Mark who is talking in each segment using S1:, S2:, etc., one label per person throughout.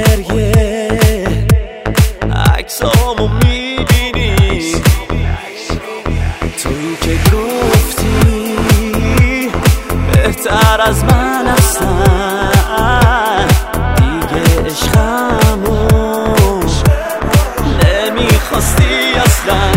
S1: گریه عکسامو میبینی، تویی که گفتی بهتر از من هستن، دیگه عشقمو نمیخواستی اصلا.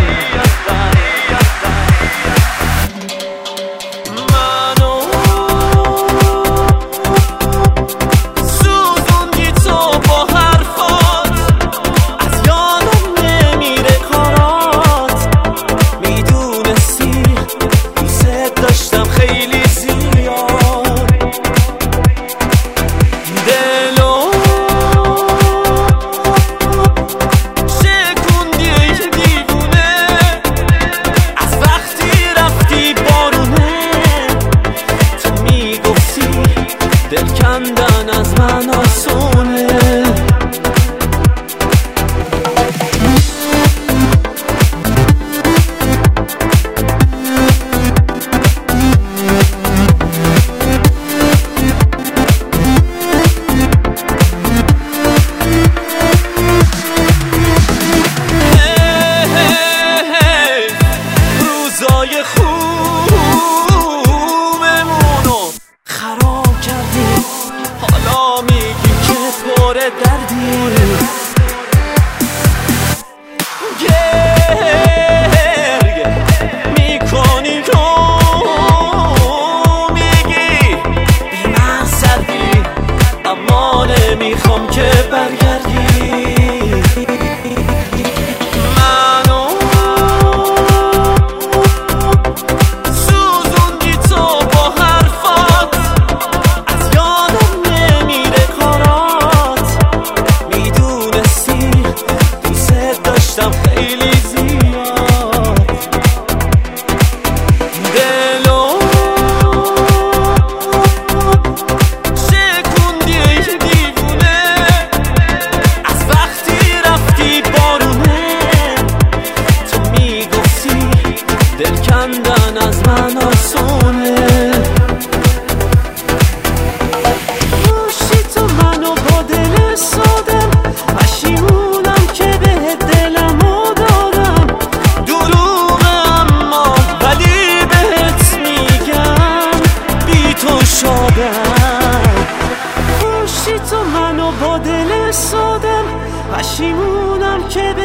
S1: دل کندن از من آسونه، روزای خوبمونو خراب کردی، حالا میگی که پر دردی، گریه میکنی و میگی بی مقصدی، اما نمیخوام که برگردی. خیلی زیاد دلو شکوندی دیوونه، از وقتی رفتی بارونه، تو میگفتی دل کندن از من آسونه. باشی تو منو با دل سادم، پشیمونم که به دلم باشی تو منو با دل سادم، پشیمونم که